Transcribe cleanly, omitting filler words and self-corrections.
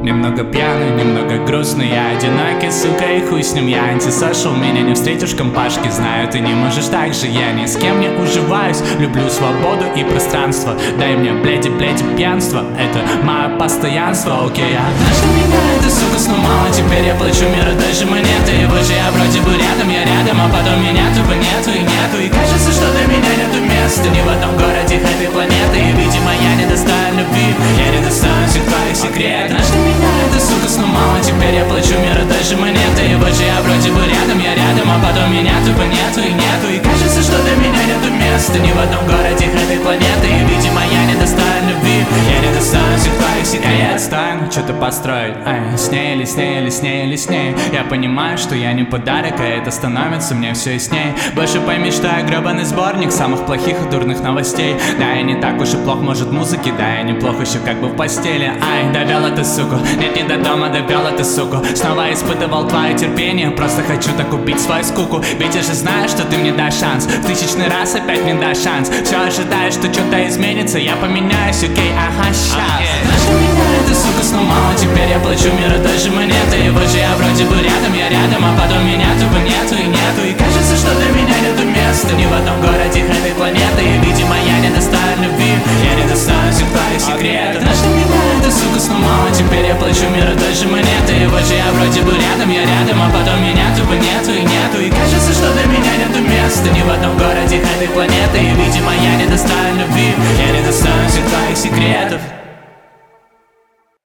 Немного пьяный, немного грустный, я одинокий, сука, и хуй с ним. Я антисошел, меня не встретишь в компашке. Знаю, ты не можешь так же, я ни с кем не уживаюсь. Люблю свободу и пространство. Дай мне бледи, пьянство. Это мое постоянство, окей. Однажды меня эта сука сломала, теперь я плачу миру той же монеты. И вот же я вроде бы рядом, я рядом, а потом меня тупо нету и нету. И кажется, что для меня нету места ни в одном городе этой планеты. И видимо я недостоин любви, я недостоин всех твоих секретов. Однажды меня эта сука сломала, теперь я плачу миру той же монеты. И вот же я вроде бы рядом, я рядом, а потом меня тупо нету и нету. И кажется, что для меня нету места ни в одном городе этой планеты. И видимо я недостоин любви, я недостоин всех твоих секретов. Я отстань, что-то построить, ай, с ней или с ней или с ней или с ней. Я понимаю, что я не подарок, а это становится мне все ясней. Больше пойми, что я гребаный сборник самых плохих и дурных новостей. Да, я не так уж и плох, может, музыки, да, я неплохо еще как бы в постели. Ай, довел эту суку, нет, не до дома, довел эту суку. Снова испытывал твое терпение, просто хочу так убить свою скуку. Ведь я же знаю, что ты мне дашь шанс, в тысячный раз опять мне дашь шанс. Все ожидаю, что что-то изменится, я поменяюсь, окей, ага, щас. Однажды меня эта сука сломала, теперь я плачу миру той же монеты. И вот же я вроде бы рядом, я рядом, а потом меня тупо нету и нету. И кажется, что для меня нету места ни в одном городе этой планеты. И видимо я недостоин любви, я недостоин всех твоих секретов. Однажды меня эта сука сломала, теперь я плачу миру той же монеты. И вот же я вроде бы рядом, я рядом, а потом меня тупо нету и нету. И кажется, что для меня нету места ни в одном городе этой планеты. И видимо я недостоин любви, я недостоин всех твоих секретов.